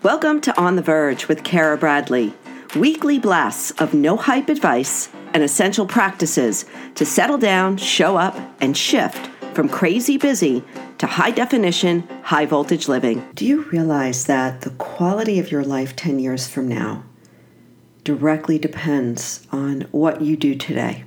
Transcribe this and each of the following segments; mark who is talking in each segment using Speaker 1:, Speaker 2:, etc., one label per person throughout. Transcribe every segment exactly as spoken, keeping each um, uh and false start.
Speaker 1: Welcome to On the Verge with Kara Bradley, weekly blasts of no hype advice and essential practices to settle down, show up, and shift from crazy busy to high definition, high voltage living. Do you realize that the quality of your life ten years from now directly depends on what you do today?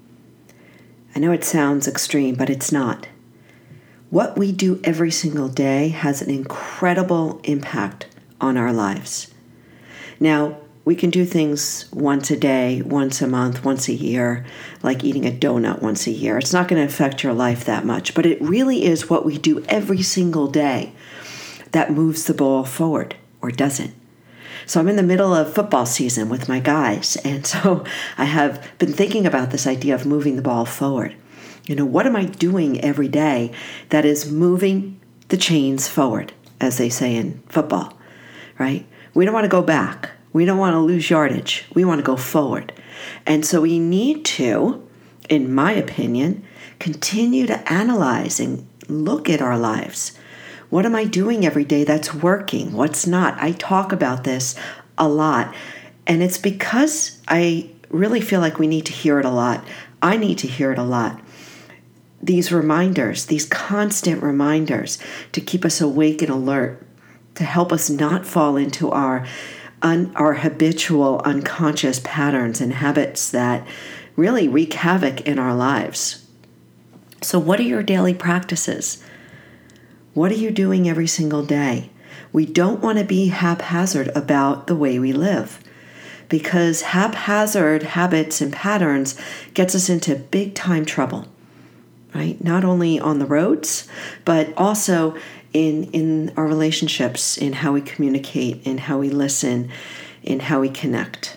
Speaker 1: I know it sounds extreme, but it's not. What we do every single day has an incredible impact on our lives. Now, we can do things once a day, once a month, once a year, like eating a donut once a year. It's not going to affect your life that much, but it really is what we do every single day that moves the ball forward or doesn't. So I'm in the middle of football season with my guys, and so I have been thinking about this idea of moving the ball forward. You know, what am I doing every day that is moving the chains forward, as they say in football, right? We don't want to go back. We don't want to lose yardage. We want to go forward. And so we need to, in my opinion, continue to analyze and look at our lives. What am I doing every day that's working? What's not? I talk about this a lot. And it's because I really feel like we need to hear it a lot. I need to hear it a lot. These reminders, these constant reminders to keep us awake and alert, to help us not fall into our un, our habitual unconscious patterns and habits that really wreak havoc in our lives. So what are your daily practices? What are you doing every single day? We don't want to be haphazard about the way we live, because haphazard habits and patterns gets us into big time trouble, right? Not only on the roads, but also in in our relationships, in how we communicate, in how we listen, in how we connect.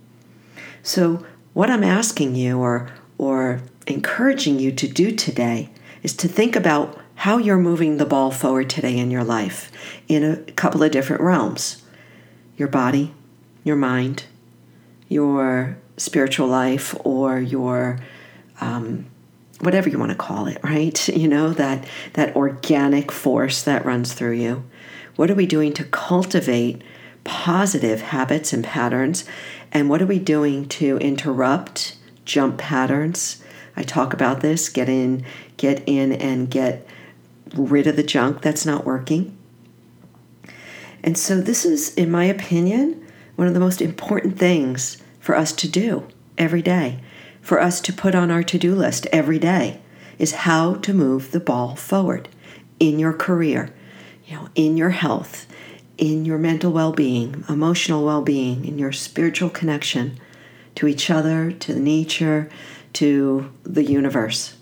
Speaker 1: So what I'm asking you or or encouraging you to do today is to think about how you're moving the ball forward today in your life in a couple of different realms. Your body, your mind, your spiritual life, or your um whatever you want to call it, right? You know, that that organic force that runs through you. What are we doing to cultivate positive habits and patterns? And what are we doing to interrupt jump patterns? I talk about this, get in, get in and get rid of the junk that's not working. And so this is, in my opinion, one of the most important things for us to do every day. For us to put on our to-do list every day is how to move the ball forward in your career, you know, in your health, in your mental well-being, emotional well-being, in your spiritual connection to each other, to nature, to the universe.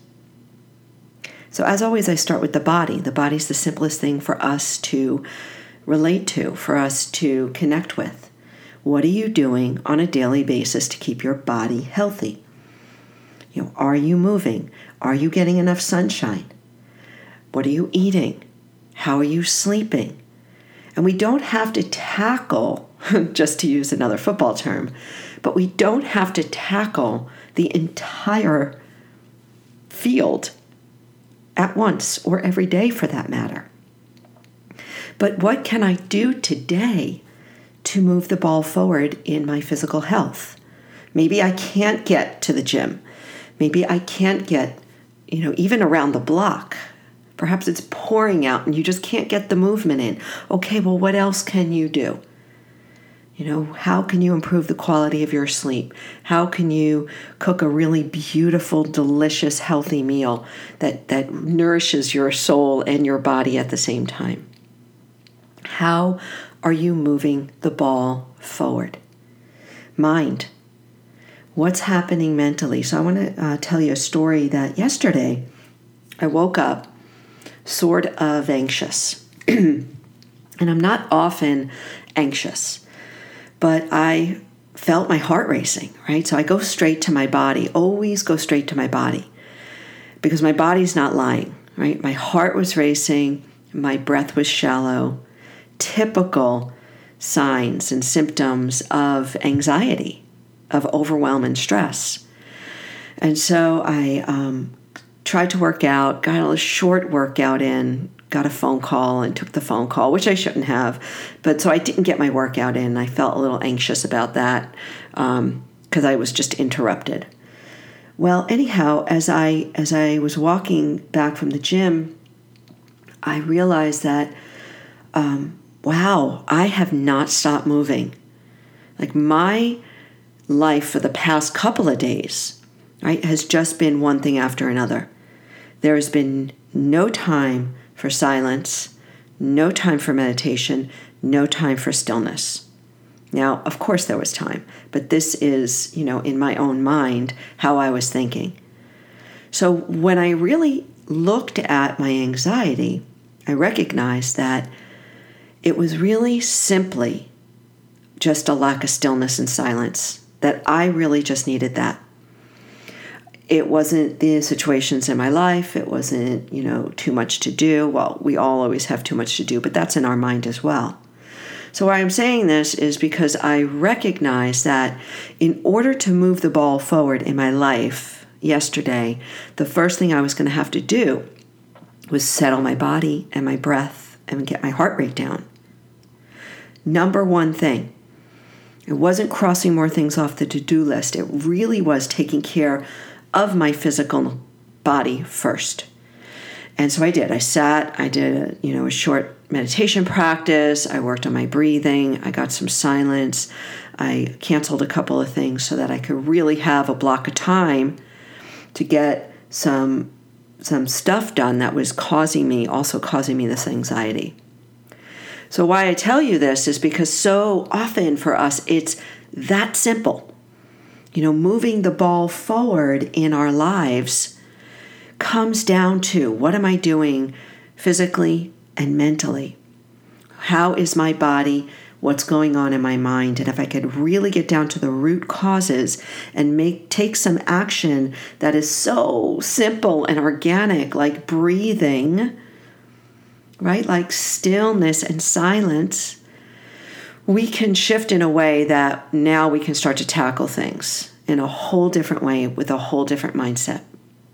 Speaker 1: So as always, I start with the body. The body's the simplest thing for us to relate to, for us to connect with. What are you doing on a daily basis to keep your body healthy? You know, are you moving? Are you getting enough sunshine? What are you eating? How are you sleeping? And we don't have to tackle, just to use another football term, but we don't have to tackle the entire field at once or every day for that matter. But what can I do today to move the ball forward in my physical health? Maybe I can't get to the gym. Maybe I can't get, you know, even around the block. Perhaps it's pouring out and you just can't get the movement in. Okay, well, what else can you do? You know, how can you improve the quality of your sleep? How can you cook a really beautiful, delicious, healthy meal that, that nourishes your soul and your body at the same time? How are you moving the ball forward? Mind. What's happening mentally? So I want to uh, tell you a story that yesterday I woke up sort of anxious. And I'm not often anxious, but I felt my heart racing, right? So I go straight to my body, always go straight to my body, because my body's not lying, right? My heart was racing, my breath was shallow, typical signs and symptoms of anxiety, of overwhelm and stress. And so I um, tried to work out, got a short workout in, got a phone call and took the phone call, which I shouldn't have. But so I didn't get my workout in. I felt a little anxious about that um, because I was just interrupted. Well, anyhow, as I as I was walking back from the gym, I realized that, um, wow, I have not stopped moving. Like my life for the past couple of days, right, has just been one thing after another. There has been no time for silence, no time for meditation, no time for stillness. Now, of course there was time, but this is, you know, in my own mind, how I was thinking. So when I really looked at my anxiety, I recognized that it was really simply just a lack of stillness and silence, that I really just needed that. It wasn't the situations in my life. It wasn't, you know, too much to do. Well, we all always have too much to do, but that's in our mind as well. So why I'm saying this is because I recognize that in order to move the ball forward in my life yesterday, the first thing I was going to have to do was settle my body and my breath and get my heart rate down. Number one thing. It wasn't crossing more things off the to-do list. It really was taking care of my physical body first. And so I did. I sat, I did a, you know, a short meditation practice. I worked on my breathing. I got some silence. I canceled a couple of things so that I could really have a block of time to get some some stuff done that was causing me, also causing me this anxiety. So why I tell you this is because so often for us, it's that simple. You know, moving the ball forward in our lives comes down to, what am I doing physically and mentally? How is my body? What's going on in my mind? And if I could really get down to the root causes and make take some action that is so simple and organic, like breathing, right? Like stillness and silence, we can shift in a way that now we can start to tackle things in a whole different way with a whole different mindset.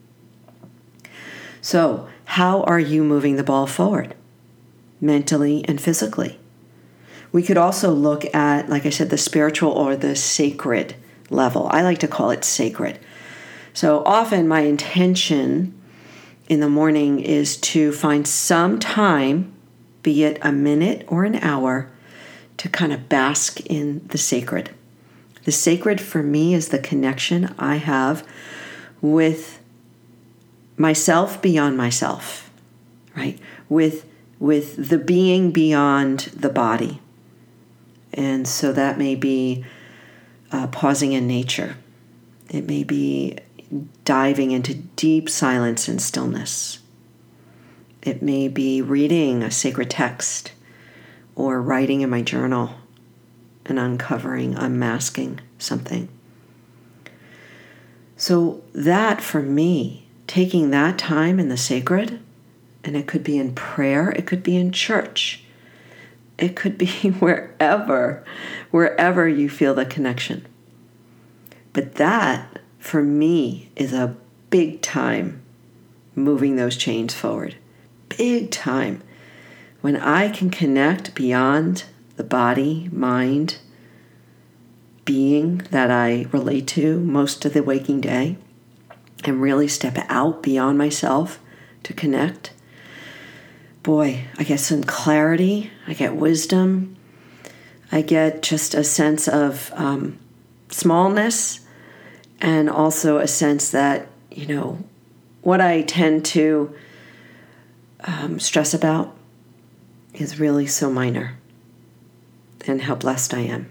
Speaker 1: So, how are you moving the ball forward, mentally and physically? We could also look at, like I said, the spiritual or the sacred level. I like to call it sacred. So often my intention in the morning is to find some time, be it a minute or an hour, to kind of bask in the sacred. The sacred for me is the connection I have with myself beyond myself, right? With, with the being beyond the body. And so that may be uh, pausing in nature. It may be diving into deep silence and stillness. It may be reading a sacred text or writing in my journal and uncovering, unmasking something. So that for me, taking that time in the sacred, and it could be in prayer, it could be in church, it could be wherever, wherever you feel the connection. But that, for me, is a big time moving those chains forward. Big time. When I can connect beyond the body, mind, being that I relate to most of the waking day, and really step out beyond myself to connect, boy, I get some clarity, I get wisdom, I get just a sense of um, smallness, and also a sense that, you know, what I tend to um, stress about is really so minor, and how blessed I am.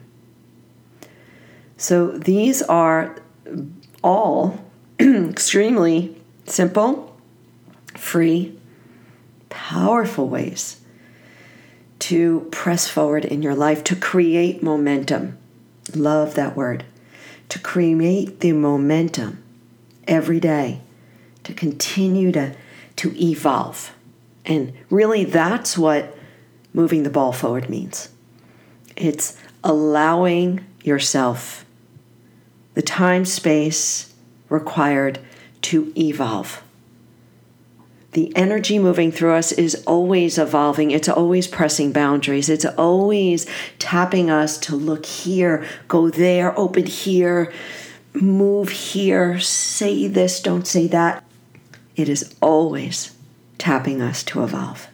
Speaker 1: So these are all extremely simple, free, powerful ways to press forward in your life, to create momentum. Love that word. To create the momentum every day, to continue to, to evolve. And really that's what moving the ball forward means. It's allowing yourself the time, space required to evolve. The energy moving through us is always evolving. It's always pressing boundaries. It's always tapping us to look here, go there, open here, move here, say this, don't say that. It is always tapping us to evolve.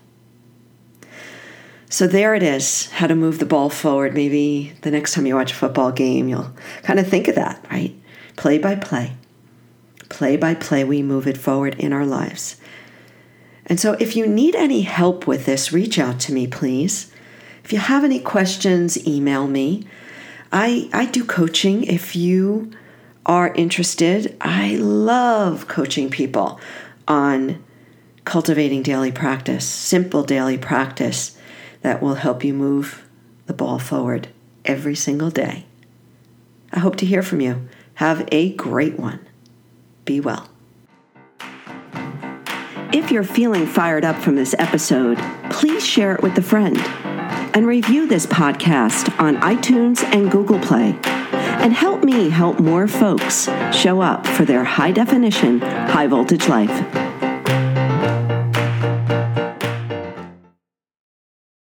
Speaker 1: So there it is, how to move the ball forward. Maybe the next time you watch a football game, you'll kind of think of that, right? Play by play. Play by play, we move it forward in our lives. And so if you need any help with this, reach out to me, please. If you have any questions, email me. I, I do coaching if you are interested. I love coaching people on cultivating daily practice, simple daily practice that will help you move the ball forward every single day. I hope to hear from you. Have a great one. Be well. If you're feeling fired up from this episode, please share it with a friend and review this podcast on iTunes and Google Play, and help me help more folks show up for their high definition, high voltage life.